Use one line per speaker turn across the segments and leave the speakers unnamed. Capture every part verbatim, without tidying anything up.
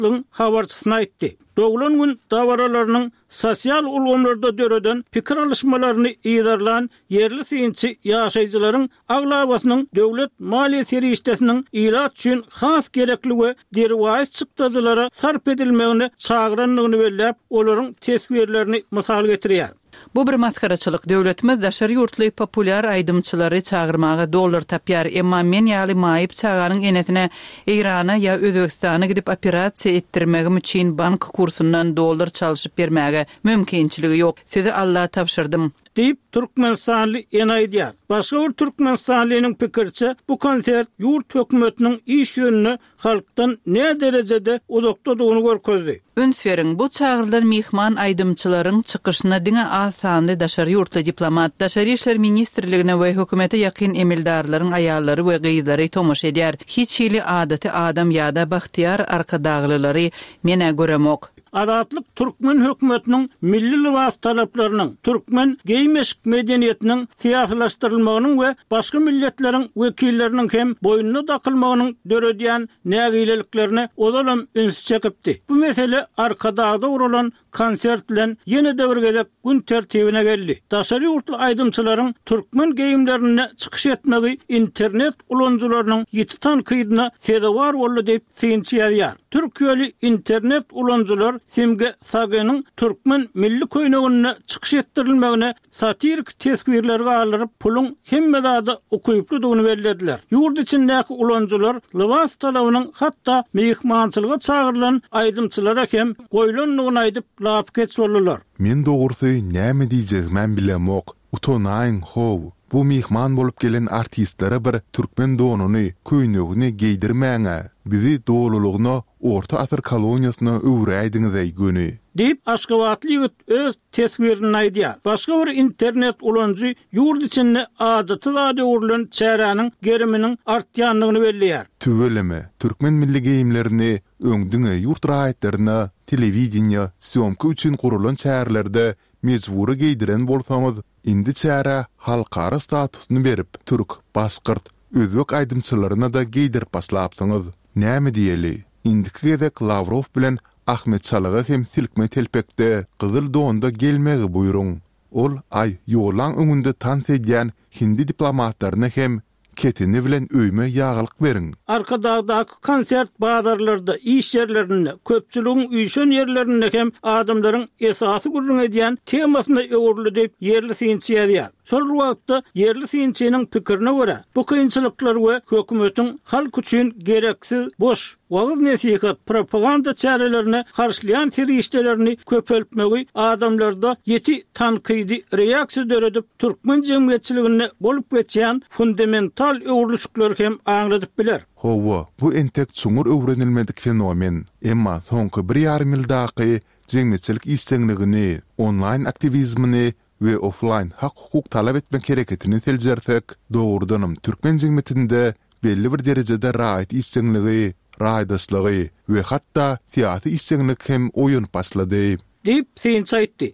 Agentliginin habarçysyna aýtdy. Doglan gün dawaralarynyň sosial ulgamlarda döreden pikir alışmalaryny ýerlerlen yerli synçy ýaşaýjylaryň aglabatynyň döwlet maliýe serişdesiniň ilat üçin has gerekligi derwaýs çykdyjylara sarp edilmegini çagyranlygyny belläp, olaryň tesbirlerini mysal getirýär.
Bu bir maskaraçylyk. Döwletimiz daşary ýurtly populyar aýdymçylary çağırmaga dollar tapýar. Emma men ýaly maýyp çağanyň enetine Irana ýa Özbekistana gidip operasiýa etdirmegim üçin bank kursundan dollar çalyşyp bermäge mümkinçiligi ýok. Sizi Allah tapşyrdym.
Deyip Türkmenistanly enaýdýar. Başga bir Türkmenistanlynyň pikirçe bu konsert ýurt hökümetiniň iş ýönüni halkdan ne derejede uzakdadygyny görkezdi.
Ünsferiň bu çağrılan mihman aýdymçylaryň çykyşyna diňe asanly daşary ýurtly diplomat, daşary işler ministrligine we hökümete ýakyn emildarlaryň aýallary we gyýdlary tomaş edýär. Hiç hili adaty adam ýa-da bahtiýar arkadaglylary mene göremok.
Adatlyk Türkmen hökümetiniň milli libas talaplarynyň, Türkmen geýmeşik medeniýetiniň siýasalaşdyrylmagynyň we başga milletleriň wekilleriniň hem boýnuny dakylmagynyň döredýän nägileliklerini odalam üns çekipdi. Bu mesele arkadagda uralan konsert bilen ýene döwürgedek gün tertibine geldi. Daşary ýurtly aýdymçylaryň Türkmen geýimlerine çykyş etmegi internet ulanjylarynyň ýeti tankydyna sebäp boldy diýip synçy ýazýar. Türkiýeli internet ulanjylar Simge Sagenyň Türkmen milli köýnegine çykyş etdirilmegine satirik tesbirlerge alyp pulun hemmedada okuyuplydygyny bellediler. Ýurt içindäki ulanjylar libas talabynyň hatda mehmançylyga çağırılan aýdymçylara hem goýlanlygyny aýdyp lap geçýärler.
Men dogurysy näme diýjegim bilemok. Utonaýyn how. Bu mehman bolup gelen artistlere bir Türkmen donuny, köýnegini giydirmäňe, bizi doğrulugyna orta asır koloniýasyna öwräýdiňiz aýgyny.
Deyip Aşgabatly ýigit öz tesbirini aýdýar. Başga bir internet ulanjy ýurt içinde adaty zady urulan çäranyň geriminiň artýanlygyny belläýär.
Tüweleme, Türkmen milli geýimlerini öňdüňe ýurt raýatlaryna, telewizioniýa, syomka üçin gurulan çärlerde mejburi giydiren bolsaňyz, indi çäre halkara statusyny berip, türk, baskırt, özbek aýdymçylaryna da giydirip baslapsyňyz. Näme diýeli? Indiki gezek Lavrov bilen Ahmet Çalaga hem silkme telpekde Gyzyl Donda gelmegi buýruň. Ol ay ýolan öňünde tans edýän hindi diplomatlaryna hem ketini bilen öýme ýagylyk beriň.
Arkadagdaky konsert bazarlarda, iş yerlerinde, köpçüligiň üýşen yerlerinde hem adamlaryň esasy gurrun edýän temasyna öwürli diýip yerli synçy ýazýar. Şol wagtda yerli synçynyň pikirine görä, bu kynçylyklar we hökümetiň halk üçin gereksiz boş wagt nesihat propaganda çärelerini karşılayan firiştelerini köpeltmegi adamlarda yeti tankydy reaksiýa döredip Türkmen jemgyýetçiligine bolup geçýän fundamental öwürlüşikler hem aňladyp biler.
Howa, bu entek çuňur öwrenilmedik fenomen. Emma soňky bir ýarym ýyldaky jemgyýetçilik istekligini, online aktivizmini we offline hak hukuk talap etmek hereketini teljersek, doğrudanım Türkmen jemgyýetinde belli bir derejede raýat istekliği, raýdaşlygy we hatda siýasy isteklik hem oýun paslady.
Deyip synçy aýtdy.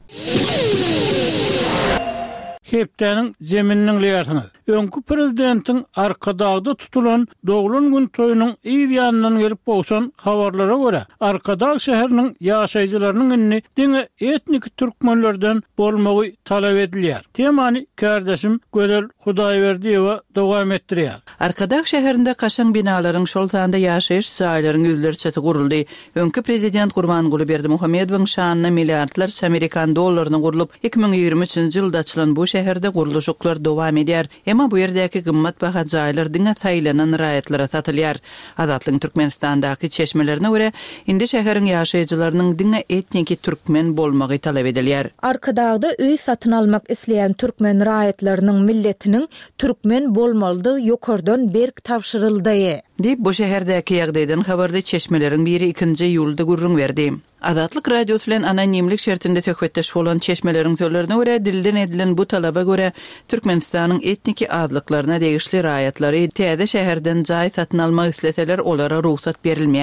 Hepdeniň zemininiň liýatyny. Öňkü prezidentiň arkadagda tutulan Doglan gün toýunyň ýa-da gelip bolşan habarlara görä, Arkadag şäheriniň ýaşaýjylarynyň inni diňe etnik türkmenlerden bolmagy talap edilýär. Temany kardeşim Gödel Hudaýberdiýewa dowam etdirýär.
Arkadag şäherinde kaşan binalaryň şol tanda ýaşaýyş saýlaryň ýüzleri çety guruldy. Öňkü prezident Gurbanguly Berdimuhammedowyň şanyna milliardlar Amerikan dollaryny gurulyp iki ming ýigirme üçinji ýylda açylan bu şäherde guruluşyklar dowam edýär. Emma bu ýerdäki gymmat baha jaýlar diňe saýlanan raýatlara satylýar. Azatlyň Türkmenistandaky çeşmelerine görä, indi şäheriň ýaşaýjylarynyň diňe etniki türkmen bolmagy talap edilýär.
Arkadagda öý satyn almak isleýän türkmen raýatlarynyň milletiniň türkmen bolmalydygy ýokardan berk tapşyryldy.
Deyip bu şäherdäki ýagdaýdan habarda çeşmeleriň biri ikinji ýylda gurrun berdi. Azatlyk radiosu bilen anonimlik şertinde söhbetdeş bolan çeşmeleriň sözlerine görä, dilden edilen bu talaba görä Türkmenistanyň etniki adlyklaryna degişli raýatlary täze şäherden jaý satyn almak isleseler olara ruhsat berilmeýär.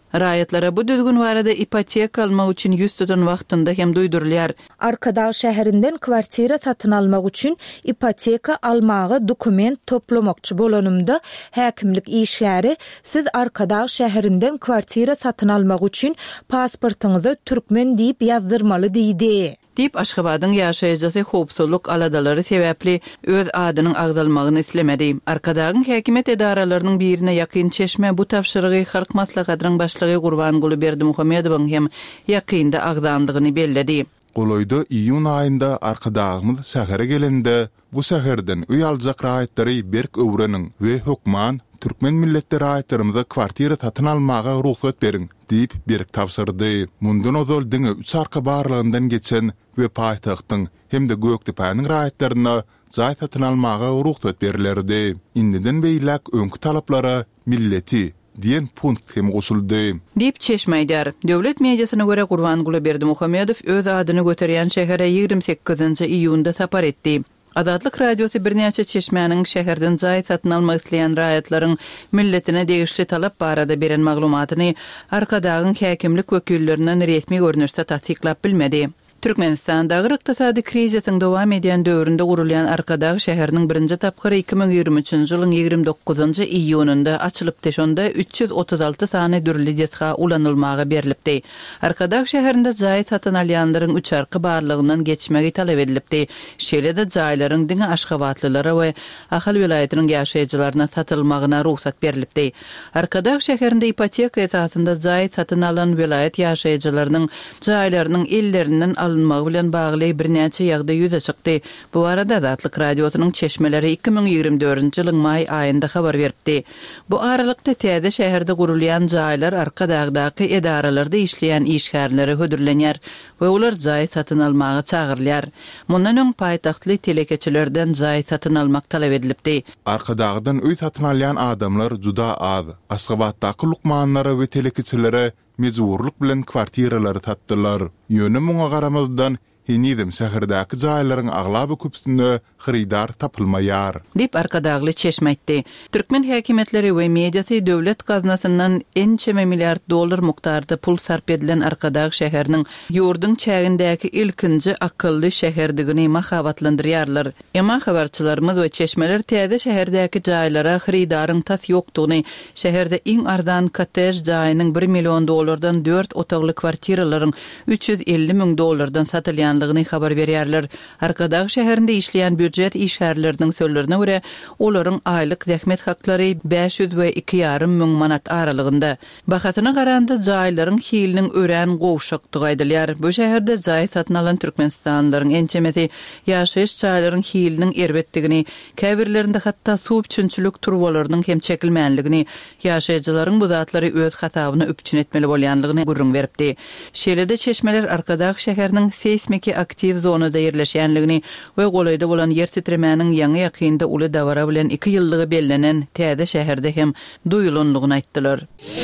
Raýatlara bu düzgün barada ipoteka almak üçin ýüz tutan wagtynda hem duýdurlar.
Arkadaş şäherinden kwartira satyn almak üçin ipoteka almagy dokument toplamakçy bolanymda häkimlik işgäri siz Arkadaş şäherinden kwartira satyn almak üçin pasportyňyzy türkmen diýip ýazdyrmaly diýdi.
Dip Aşgabatyň ýaşaýjysy howpsuzlyk aladalary sebäpli öz adynyň agdalmagyny islemedi. Arkadagyň häkimet edaralarynyň birine ýakyn çeşme bu tapşyrygy halk maslahatynyň başlygy Gurbanguly Berdimuhammedowyň hem ýakynda agdandygyny belledi.
Goloyda iýun aýynda arkadagymyz sähere gelende bu säherden öý aljak raýatlary berk öwreniň we hökman türkmen milletleri raýatlarymyza kwartira satyn almaga ruhsat beriň diýip berk tapşyrdy. Mundan ozal diňe üç arka barlygyndan geçen we paýtagtyň hem de Gökdepäniň raýatlaryna jaý satyn almaga ruhsat berilerdi. Indiden beýlek öňkü talaplara milleti diyen punkt hem gosuldy.
Dip Çeşmeýdar. Döwlet mediasyna görä Gurbanguly Berdimuhammedow öz adyny göterýän şähere ýygrimi sekizinji iýunda sapar etdi. Azatlyk radiosu birnäçe Çeşmeňiň şäherden jaý satyn almak isleýän raýatlaryň milletine degişli talap barada beren maglumatyny Arkadagyň häkimlik wekillerinden resmi görnüşde tasdiklap bilmedi. Türkmenistandagy ykdysady krizisiň dowam edýän döwründe gurulýan Arkadag şäheriniň birinji tapgyry iki ming ýygrimi üçinji ýylyň ýygrimi dokuzynjy iýunynda açylypdy. Şonda üç ýüz otuz alty sany dürli desga ulanylmagy berilipdi. Arkadag şäherinde jaý satyn alýanlaryň üç arky barlygyndan geçmegi talap edilipdi. Şeýle-de jaýlaryň diňe aşgabatlylara we ahal welaýatynyň ýaşaýjylaryna satylmagyna ruhsat berilipdi. Arkadag şäherinde ipoteka esasynda jaý satyn alan welaýat ýaşaýjylarynyň jaýlarynyň ellerinden alınmagy bilen bagly birnäçe ýagdaý ýüze çykdy. Bu arada Azatlyk radiosynyň çeşmeleri iki ming ýygrimi dördünji ýylyň may aýynda habar berdi. Bu aralykda täze şäherde gurulýan jaýlar Arkadagdaky edaralarda işleýän işgärleri hödürlenýär we ular jaý satyn almagy çagyrylýar. Mundan öň paýtahtly telekeçilerden jaý satyn almak talap edilipdi.
Arkadagdan öý satyn alýan adamlar juda az. Aşgabatdaky lukmanlara we telekeçilere mezurluk bilen kwartiralary tatdylar. Ýöne muňa garamazdan Hinidem şäherdäki jaýlaryň aglaby köpsünde xaridar tapylmaýar.
Dip Arkadagly çeşmeýdi. Türkmen häkimetleri we mediasy döwlet gaznasyndan ençeme milliard dollar mukdarda pul sarp edilen Arkadag şäheriniň ýurduň çägindäki ilkinji akylly şäherdigini mahabatlandyrýarlar. Emma habarçylarymyz we çeşmeler täze şäherdäki jaýlara xaridaryň tas ýokdugyny, şäherde iň ardan kotej jaýynyň bir million dollardan dört otagly kwartiralaryň üç ýüz elli ming dollardan satylýan habar berýärler. Arkadag şäherinde işleýän büdjet işgärleriniň sözlerine görä, olaryň aýlyk zähmet haklary beş ýüz we iki ýarym ming manat aralygynda. Bahasyna garanda jaýlaryň hiliniň ören gowşakdygy aýdylýar. Bu şäherde jaý satyn alan türkmenistanlylaryň ençemesi ýaşaýyş jaýlaryň hiliniň erbetdigini, käbirlerinde hatda suw üçinçilik turbalarynyň hem çekilmänligini, ýaşaýjylaryň bu zatlary öz hasabyna üpçün etmeli bolýanlygyny gurrun beripdi. Şeýle-de çeşmeler Arkadag şäheriniň seismik aktiv zonada yerleşenligini we golayda bolan yer titremäniň ýaňy ýakynda uly dawara bilen iki ýyllygy bellenen täze şäherde hem duýulanlygyny aýtdylar.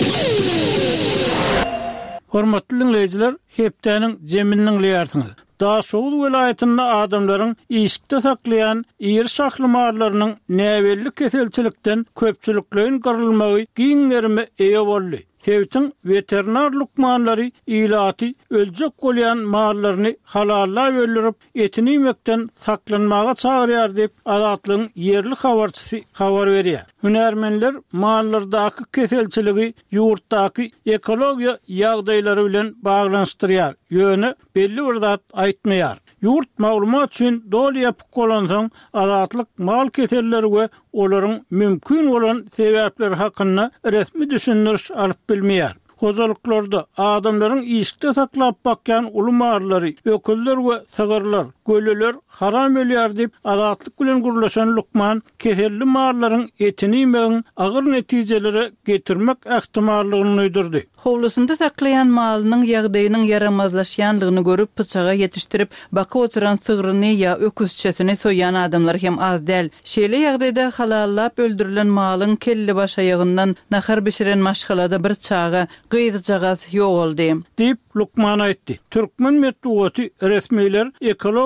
Hormatly dinleýijiler, hepdäniň jeminiň liýartyňyz. Daşoğul welaýatynda adamlaryň işikde saklayan ýer şahlymalarynyň näwellik keselçilikden köpçüliklerin garylmagy giňlerime eýe boldy. Tevtin veterinar lukmanları ilaty öljek bolýan mallaryny halalla öldürüp etini ýemekden saklanmaga çagyrýar diýip Azatlygyň yerli habarçysy habar berýär. Hünärmenler mallardaky keselçiligi ýurtdaky ekologiýa ýagdaýlary bilen baglanşdyrýar. Ýöne belli bir zat aýtmaýar. Yurt maglumat üçin dol ýapyk bolansaň Azatlyk mal keselleri we olaryň mümkin bolan sebäpleri hakynda resmi düşündiriş alyp bilmeýär. Hozalyklarda adamlaryň işikde saklap bakýan ulumarlary, öküller we sagyrlar, göleler haram ölýär diýip Azatlyk bilen gurlaşan lukman keselli mallaryň etini ýemegiň agyr netijeleri getirmek ähtimallygyny öýdürdi.
Howlusynda saklayan malynyň ýagdaýynyň yaramazlaşýanlygyny görüp pyçaga ýetişdirip baka oturan sygyryny ýa öküzçesini soýan adamlar hem az däl. Şeýle ýagdaýda halallap öldürilen malyň kelle baş ayagyndan nahar bişiren maşgalada bir çaga gyýdyjagaz ýok boldy.
Dip Lukman aýtdy. Türkmen medeniýeti resmiler ekologiýa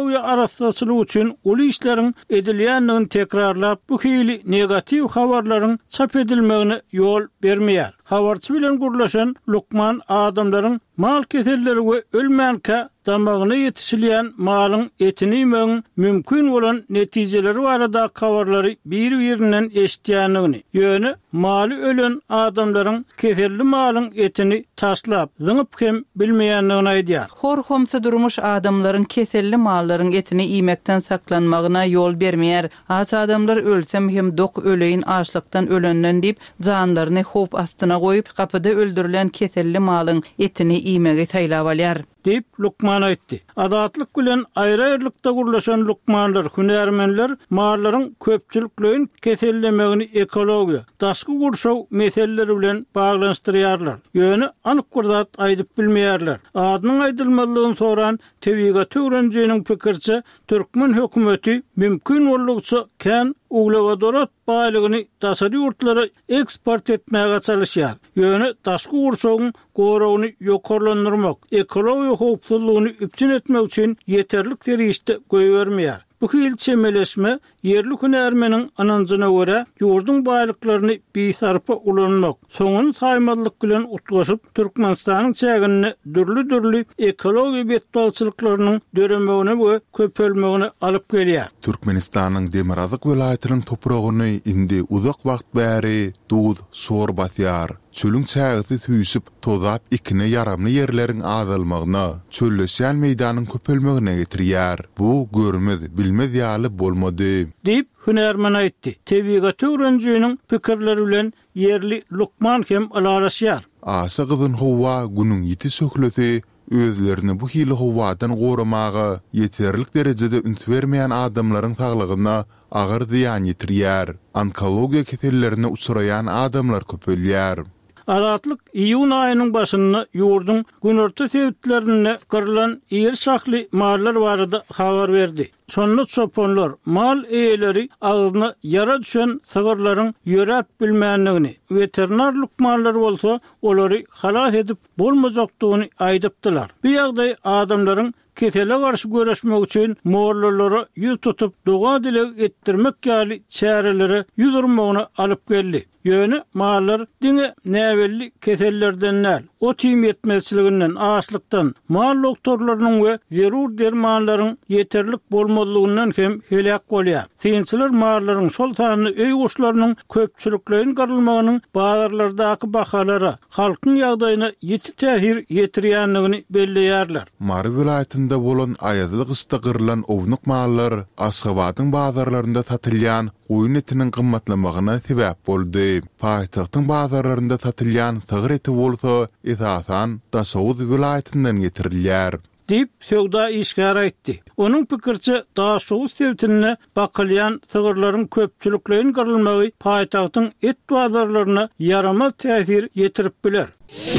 ekologiya arasçylygy üçin uly işleriň edilýändigini tekrarlap bu hili negativ habarlaryň çap edilmegine ýol bermeýär. Habarçy bilen gurlaşan Lukman adamlaryň mal keselleri we ölmänkä damagyna ýetişilýän malyň etini ýemegiň mümkin bolan netijeleri barada habarlary bir-birinden eşitýändigini, ýöne maly ölen adamlaryň keselli malyň etini taşlap, zyňyp hem bilmeýändigini aýdýar.
Horhomsa durmuş adamlaryň keselli mallaryň etini ýemekden saklanmagyna ýol bermeýär. Az adamlar ölsem hem dok öleýin açlykdan ölenden diýip janlaryny hop astyna goýup kapyda öldürilen keselli malyň etini ýemegi taýlap alýar. Deyip Lukman aýtdy. Adatlyk bilen aýry-aýrylykda gurlaşan Lukmanlar, hünärmenler mallaryň köpçüliklerini kesellemegini ekologiya, daşky gurşaw meseleleri bilen baglanşdyrýarlar. Ýöne anyk gurdat aýdyp bilmeýärler. Adynyň aýdylmalygyny soran Tebigat öwrenjiniň pikirçe Türkmen hökümeti mümkin bolugça kän uglewadorat baýlygyny daşary ýurtlara eksport etmäge çalışýar. Ýöne daşky gurşawyň gorawyny ýokarlandyrmak, ekologiya howpsuzlygyny üpçün etmek üçin ýeterlik derejede goýbermeýär. Bu hil çemeleşme yerli hünärmeniň ananjyna görä ýurdun baýlyklaryny biýsarpa ulanmak, soňun saýmazlyk bilen utgaşyp Türkmenistanyň çägini dürli-dürli ekologiýa betbalçylyklarynyň döremegine we köpelmegine alyp gelýär.
Türkmenistanyň Demirazyk welaýatynyň topragyny indi uzak wagt bäri dud sor batýar. Çölüň çägisi tüýsüp tozap ikine yaramly yerleriň azalmagyna, çölleşen meýdanyň köpelmegine getirýär. Bu görmez, bilmez ýaly bolmady.
Diýip hünärmen aýtdy. Tebigat öwrenjiniň pikirleri bilen yerli Lukman hem alaraşýar.
Aşa gyzyn Howwa günüň ýeti sökleti özlerini bu hili howadan goramagy ýeterlik derejede üns bermeýän adamlaryň saglygyna agyr ziýan ýetirýär. Onkologiya kesellerine uçraýan adamlar köpelýär.
Adatlyk iýun aýynyň başynda ýurdun günorta sebitlerine kırılan ýer şahly mallar barada habar berdi. Şonda çoponlar mal eýeleri agyna yara düşen sygyrlaryň ýörep bilmänligini, veterinar lukmanlar bolsa olary halas edip bolmajakdygyny aýdypdylar. Bu ýagdaý adamlaryň kesele garşy göreşmek üçin morlarlara ýüz tutup doga dile etdirmek ýaly çäreleri ýüzürmegine alyp geldi. Ýöne mallar diňe näwelli kesellerden näl, o tiýim ýetmezçiliginden, açlykdan, mal doktorlarynyň we zerur dermanlaryň ýeterlik bolmadygyndan hem helak bolýar. Synçylar mallaryň şol sany öý guşlarynyň köpçüliklerini garylmagynyň bazarlardaky bahalara, halkyň ýagdaýyna ýeti täsir ýetirýändigini belleýärler.
Mary welaýatynda bolan aýazlyk ystagyrlan ownyk mallar Aşgabatyň bazarlarynda satylýan goýun etiniň gymmatlamagyna sebäp boldy. Paýtagtyň bazarlarynda satylýan sygyr eti bolsa esasan Daşowuz welaýatynyň getirilýär.
Dip söwda işgär aýtdy. Onuň pikirçe Daşowuz sebitine bakylýan sygyrlaryň köpçüliklerini garylmagy paýtagtyň et bazarlaryna yaramaz täsir ýetirip biler.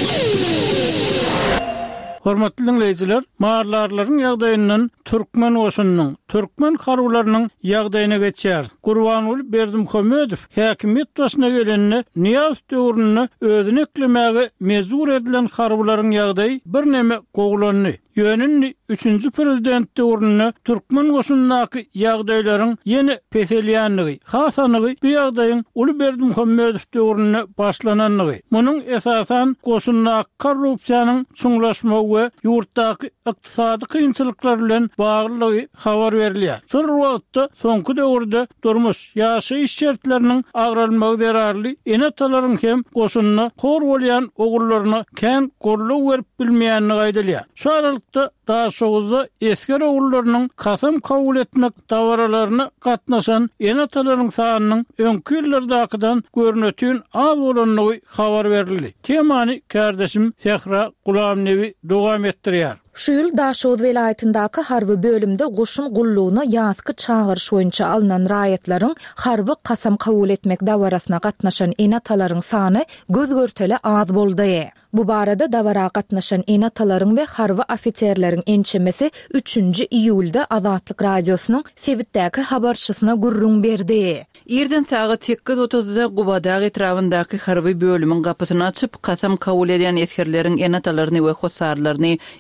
Hormatly dinleýijiler, marlarlaryň ýagdaýyndan Türkmen oşunyň, Türkmen harwlarynyň ýagdaýyna geçýär. Gurbanuly Berdimuhammedow häkimiýet başyna gelenine Niýaz döwrüne özüne eklemäge mezur edilen harwlaryň ýagdaýy bir neme gowlandy. Ýönünni üçünji prezident döwrüne Türkmen oşunynaky ýagdaýlaryň ýene peselýänligi, hasanygy bu ýagdaýyň Uly Berdimuhammedow döwrüne başlananlygy. Munyň esasan goşunnak korrupsiýanyň çuňlaşmagy we ýurtdaky ykdysady kynçylyklar bilen baglylygy habar berilýär. Şol wagtda soňky döwürde durmuş ýaşaýyş şertleriniň agralmagy zararly, enatalaryň hem goşunna hor bolýan ogurlaryna kän gorluk berip bilmeýänligi aýdylýar. Şu aralykda Daşowuzda esker ogurlarynyň kasam kabul etmek dawaralaryna gatnaşan enatalaryň sanynyň öňkü ýyllardakydan görnetýän az bolanlygy habar berildi. Temany kardeşim Sehra Gulamnewi dowam etdirýär.
Şu ýyl Daşowuz welaýatyndaky harby bölümde goşun gullugyna ýazky çağırış boýunça alynan raýatlaryň harby kasam kabul etmek dawarasyna gatnaşan enatalaryň sany göz görtele az boldy. Bu barada dawara gatnaşan enatalaryň we harby ofitserleriň ençemesi üçünji iýulda Azatlyk radiosynyň sebitdäki habarçysyna gurrun berdi. Irden saat sekiz otuzda Gubada etrafındaky harby bölümiň gapysyny açyp kasam kabul edýän eskerleriň enatalaryny we hossarlaryny içeri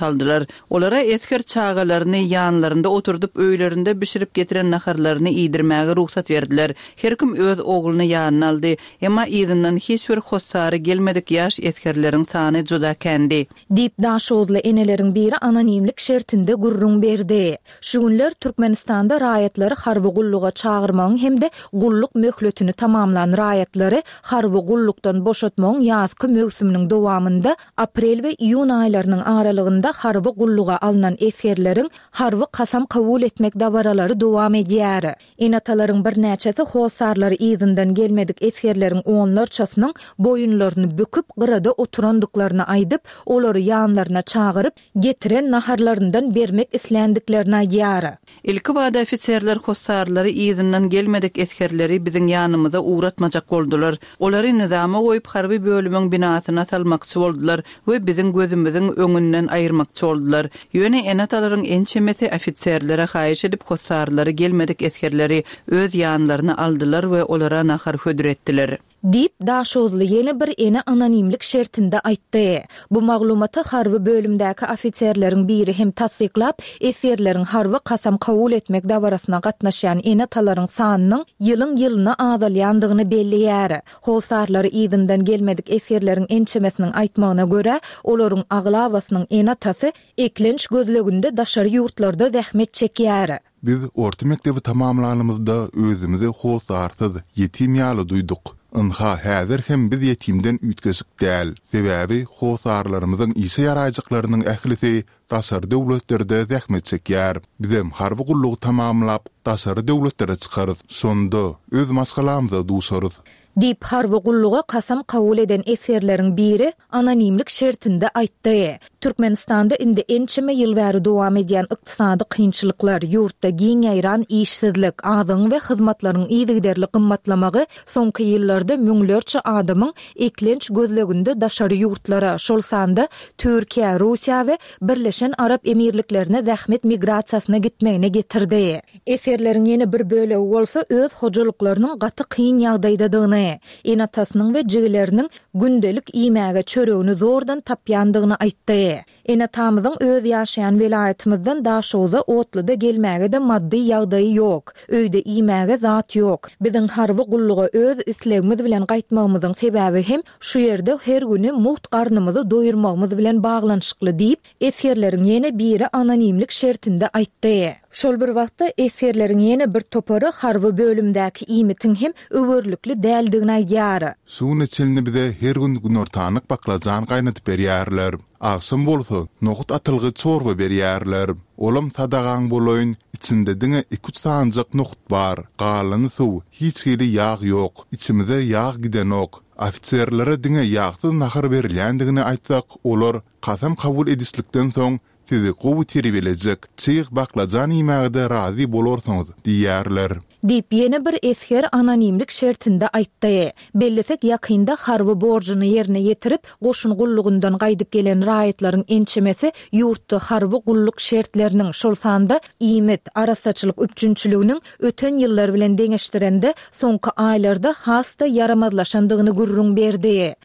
saldylar. Olara esker çağalaryny ýanlarynda oturdup öýlerinde bişirip getiren naharlaryny ýydirmäge ruhsat berdiler. Her kim öz ogluny ýanyna aldy. Emma ýydynyň hiç bir hossary gelmedik ýaş eskerleriň sany juda kendi.
Dip daşozly eneleriň biri anonimlik şertinde gurrun berdi. Şu günler Türkmenistanda raýatlary harby gulluga çağırmagyň hemde gulluk möhletini tamamlan raýatlary harby gullukdan boşatmagyň ýazky mögsüminiň dowamında aprel we iýun aýlarynyň aralygynda harby gulluga alynan eskerleriň harby kasam kabul etmek dabaralary dowam edýär. Enatalaryň bir näçesi hossarlary ýygynden gelmedik eskerleriň onlarçasynyň boyunlaryny büküp gyrada oturandyklaryny aýdyp olary ýanlaryna çağıryp getiren naharlaryndan bermek islendiklerini aýdýar.
Ilki wada ofitserler hossarlary ýygynden gelmedik eskerleri biziň ýanymyza uğratmajak boldular. Olary nizama goýup harby bölümiň binasyna salmakçy boldular we biziň gözümiziň öňünden aýyrmakçy boldular. Ýöne enatalaryň ençemesi ofitserlere haýyş edip hossarlary gelmedik eskerleri öz ýanlaryny aldylar we olara nahar hödüretdiler. Dip daşozly ýene bir ene anonimlik şertinde aýtdy. Bu maglumaty harby bölümdäki ofitserleriň biri hem tasdiklap, eskerleriň harby kasam kabul etmek dabarasyna gatnaşan enatalaryň sanynyň ýylyň ýylyna azalýandygyny belliýär. Hossarlary ýygynden gelmedik eskerleriň ençemesiniň aýtmagyna görä, olaryň aglabasynyň enatasy eklenç gözleginde daşary ýurtlarda zähmet çekýär.
Biz orta mektebi tamamlanymyzda özümizi hossarsyz, ýetim ýaly duýduk. Ynha häzir hem biz ýetimden ütgesik däl. Sebäbi hossarlarymyzyň ýyşy ýaraýajaklarynyň ählisi daşary döwletlerde zähmet çekýär. Bizem harby gullugy tamamlap daşary döwletlere çykarys. Şonda öz maskalamyza duşarys.
Dip harby gulluga kasam kabul eden eskerleriň biri anonimlik şertinde aýtdy. Türkmenistanda indi ençeme ýyl bäri dowam edýän ykdysady kynçylyklar, ýurtda giň ýaýran işsizlik, adyň we hyzmatlaryň ýygyderli gymmatlamagy soňky ýyllarda müňlerçe adamyň eklenç gözleginde daşary ýurtlara, şol sanda Türkiýe, Russiýa we Birleşen Arap Emirliklerine zähmet migrasiýasyna gitmegine getirdi. Eskerleriň ýene bir bölegi bolsa öz hojalyklarynyň gaty kyn ýagdaýdadygyny, enatasynyň we jigileriniň gündelik iýmäge çöregini zordan tapýandygyny aýtdy. Enatamyzyň öz ýaşaýan welaýatymyzdan daşoza otlyda gelmäge de maddi ýagdaýy ýok. Öýde iýmäge zat ýok. Biziň harby gulluga öz islegimiz bilen gaýtmagymyzyň sebäbi hem şu ýerde her güni muht garnymyzy doýurmagymyz bilen baglanyşykly diýip eskerleriň ýene biri anonimlik şertinde aýtdy. Şol bir wagtda eskerleriň ýene bir topary harby bölümdäki iýmitiň hem öwürlükli däldigini aýdýar.
Suwun içilini bize her gün günortanyk baklajan gaýnatyp berýärler. Aksym bolsa, nohut atylgy çorba berýärler. Olam tadagaň bolaýyn, içinde diňe iki üç sancak nohut bar. Galyny suw, hiç hili ýağ ýok. İçimizde ýağ gidenok. Ofitserlere diňe ýağsyz nahar berilýändigini aýtsak, olar kasam kabul edislikden soň sizi gowy terbileljek, çyk baklajan ýemägide razy bolarsyňyz diýärler.
Dip ýene bir esker anonimlik şertinde aýtdy. Bellisek ýakynda harby borjuny ýerine ýetirip, goşun gullugundan gaýdyp gelen raýatlaryň ençemesi ýurtda harby gulluk şertleriniň şol sanda iýmet, arasaçylyk üçünçiliginiň öten ýyllar bilen deňeşdirende soňky aýlarda hasta yaramazlaşandygyny gurrun berdi.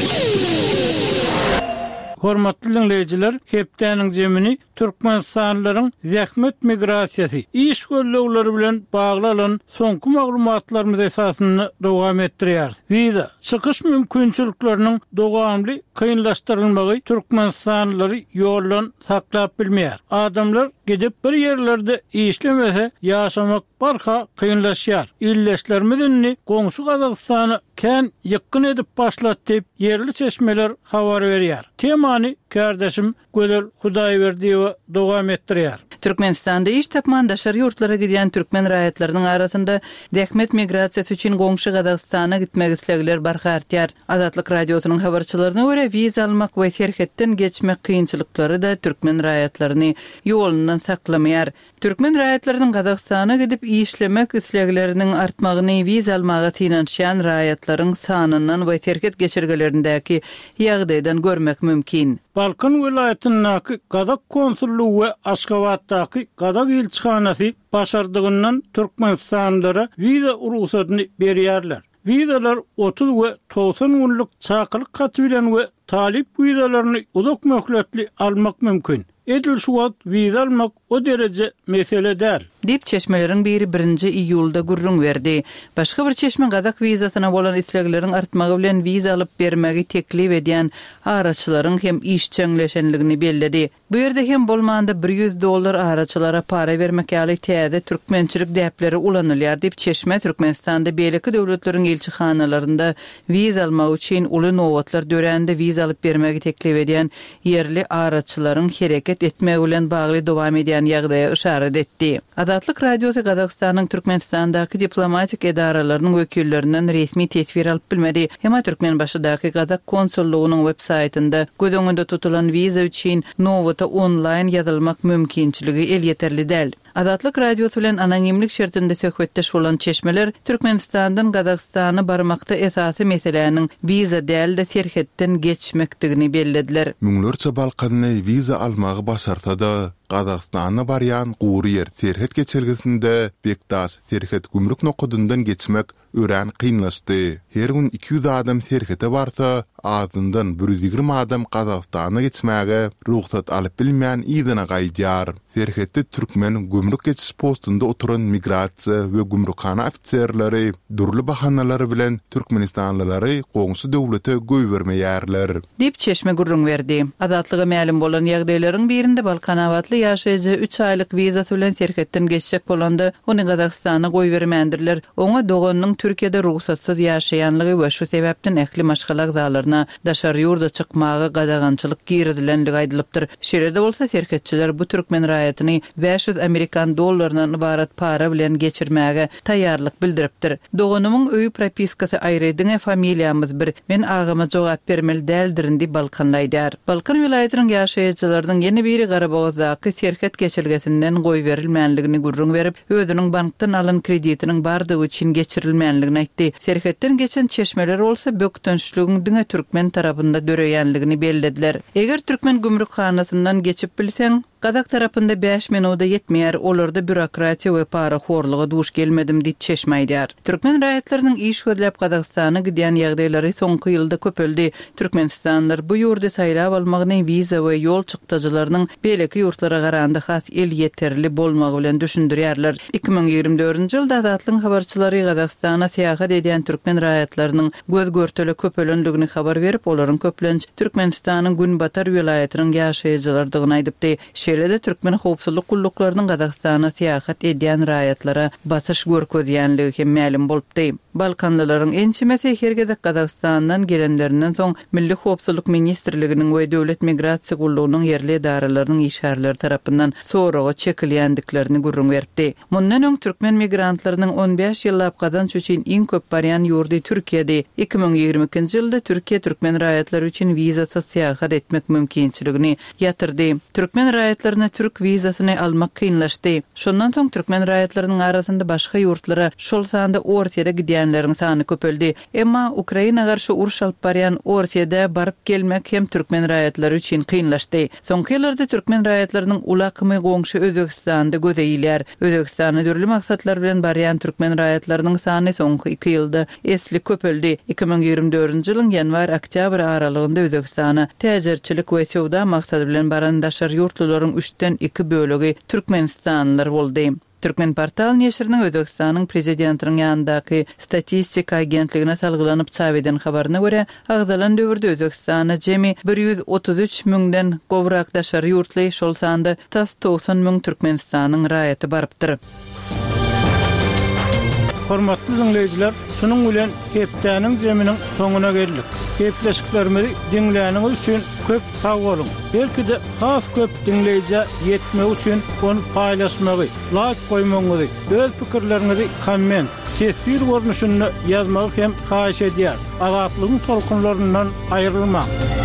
Hormatly dinleyijiler, hepdäniň jemini Türkmenistanlylaryň zähmet migrasiýasy iş gollegleri bilen baglanan soňky maglumatlarymyz esasyny dowam etdirýär. Wiza çykyş mümkinçilikleriniň dowamly kynlaşdyrylmagy Türkmenistanlylary ýollan saklap bilmeýär. Adamlar gidip bir ýerlerde işlemese ýaşamak barha kynlaşýar. Illeşlerimizni goňşy Gazagystany kän ýykyn edip başlatdyp yerli çeşmeler habar berýär. Temany kardeşim Gödel Hudaýberdiýew dowam etdirýär.
Türkmenistanda iş tapman daşary ýurtlara gidýän türkmen raýatlarynyň arasynda zähmet migrasiýasy üçin goňşy Gazagystana gitmek islegler barhartýar. Azatlyk radiosynyň habarçylaryna görä, wiza almak we serhetden geçmek kynçylyklary da türkmen raýatlaryny ýolundan saklamaýar. Türkmen raýatlarynyň Gazagystana gidip işlemek islegleriniň artmagyny wiza almagy tinanşan raýatlaryň sanyndan we serhet geçirgelerindäki ýagdaýdan görmek mümkin.
Balkan welaýatynyňky Gazak konsullugy we Aşgabatdaky Gazak elçixanasy başardygyndan Türkmenistanlylara wiza urusatny berýärler. Wizalar otuz we toğsan günlük çakylyk gaty bilen we talip wizalaryny uzak möhletli almak mümkin. edil şuwat wiza almak o derece mesele däl.
Dip çeşmelerin biri birinci iyulda gurrun verdi. Başka bir çeşme Gazak vizasyna bolan isleglerin artmagy bilen viza alyp bermegi teklif edýän araçylaryň hem işçiňleşenligini belledi. Bu ýerde hem bolmanda bir yüz dollar araçylara para bermek ýaly täze türkmençilik däpleri ulanylýar dip çeşme Türkmenistanda beýleki döwletleriň elçihanalarynda viza almak üçin uly nowatlar dörände viza alyp bermegi teklif edýän yerli araçylaryň hereket etmegi bilen bagly dowam edýän ýagdaýa işaret etdi. Azatlyk radiosu Gazakstanyň Türkmenistandaky diplomatik edaralarynyň wekillerinden resmi tesbir alyp bilmedi. Hema Türkmenbaşydaky Gazak konsullugynyň web saytynda göz öňünde tutulan viza üçin nowata online ýazylmak mümkinçiligi el ýeterli däl. Azatlyk radiosu bilen anonimlik şertinde söhbetdeş bolan çeşmeler Türkmenistandan Gazakstana barmakda esasy meseleniň viza däl de serhetden geçmekdigini bellediler.
Müňlerçe Balkanyny viza almagy başartada Gazakstana barýan gury yer serhet geçelgesinde Bektas serhet gümrük nokudundan geçmek ören kynlaşdy. Her gün iki yüz adam serhete barsa, azyndan bir yüz ýigirme adam Gazakstana geçmäge ruhsat alyp bilmeýän ýygyna gaýdýar. Serhette Türkmen gümrük geçiş postunda oturan migrasiýa we gümrükhana ofitserleri durly bahanalary bilen Türkmenistanlylary goňşy döwlete göýbermeýärler.
Dip çeşme gurrun verdi. Azatlygy ma'lum bolan ýagdaýlaryň birinde Balkan awatly ýaşaýjy üç aýlyk viza bilen serhetden geçjek bolanda ony Gazakstana goýbermändirler. Oňa doganynyň Türkiýede ruhsatsyz ýaşaýanlygy we şu sebäpden ähli maşgalak zalaryna daşar ýurda çykmagy gadagançylyk girdilenligi aýdylypdyr. Şeýle-de bolsa serhetçiler bu türkmen raýatyny beş yüz Amerikan dollarynyň ibarat para bilen geçirmäge taýýarlyk bildiripdir. Doganynyň öýü propiskasy aýrydyň familiýamyz bir, men agama jogap bermeli däldirindi Balkanlaýdar. Balkan vilayatynyň ýaşaýjylarynyň ýene biri Garabagdaky serhet geçirgesinden goýberilmänligini gurrun berip, özüniň bankdan alan kreditiniň bardygy üçin geçirilmänligini aýtdy. Serhetden geçen çeşmeler bolsa bökdönçlügiň diňe türkmen tarapynda döreýänligini bellediler. Eger türkmen gümrükhanasyndan geçip bilseň, Gazak tarapynda beş minuta yetmeýär, olarda bürokratiýa we para horlugy duş gelmedim diýip çeşmeýär. Türkmen raýatlarynyň iş gözläp Gazakstana gidýän ýagdaýlary soňky ýylda köpeldi. Türkmenistanlylar bu ýurda saýlap almagyny viza we ýol çykdyjylarynyň beýleki ýurtlara garanda has el ýeterli bolmagy bilen düşündirýärler. iki bin ýigirme dördünji ýylda Azatlyk habarçylary Gazakstana seýahat edýän türkmen raýatlarynyň göz görteli köpelenligini habar berip, olaryň köplenç Türkmenistanyň Günbatar vilayatynyň ýaşaýjylarydygyny aýdypdy. Şeýle-de türkmen howpsuzlyk gullaklarynyň Gazakstana seýahat edýän raýatlara basyş görkezýänligi hem ma'lum bolupdy. Balkanlylaryň ençimesi hergede Gazakstandan gelenlerinden soň Milli Howpsuzlyk Ministrliginiň we Döwlet Migrasiýa Gullugynyň yerli edaralarynyň işgärleri tarapyndan soragy çekilýändiklerini gurrun berdi. Mundan öň türkmen migrantlarynyň on beş ýyllap gazanç üçin iň köp barýan ýurdy Türkiýede. iki bin ýigirme ikinji ýylda Türkiýe türkmen raýatlary üçin vizasyz seýahat etmek mümkinçiligini ýatyrdy. Türkmen raýatlaryna türk vizasyny almak kynlaşdy. Şondan soň türkmen raýatlarynyň arasynda başga ýurtlara şol sanda Orsiýada gidýänleriň sany köpeldi. Emma Ukraina garşy uruş alyp barýan Orsiýada baryp gelmek hem türkmen raýatlary üçin kynlaşdy. Soňky ýyllarda türkmen raýatlarynyň ulakymy goňşy Özbekistanda gözeýilýär. Özbekistana dürli maksatlar bilen barýan türkmen raýatlarynyň sany soňky iki ýylda esli köpeldi. iki bin ýigirme dördünji ýylyň ýanwar-oktýabr aralygynda Özbekistana täzirçilik we sowda maksady bilen baran daşar ýurtlaryň üçten iki bölegi Türkmenistanlylar boldy. Türkmen portal neşriniň Özbekistanyň prezidentiniň ýanyndaky statistika agentligine salgylanyp çap eden habaryna görä, agzalan döwürde Özbekistana jemi bir yüz otuz üç müňden gowrak daşar ýurtly, şol sanda doksan müň Türkmenistanyň raýaty barypdyr.
Hormatly dinleyijiler, şunuň bilen hepdäniň jeminiň soňuna geldik. Hepleşiklerimizi dinleýäniňiz üçin köp sag bolun. Belki de has köp dinleýije ýetmek üçin onu paýlaşmagy, like goýmagy, öz pikirlerinizi komment, tesbir görnüşinde ýazmagy hem haýyş edýär. Azatlygyň tolkunlaryndan aýrylmak.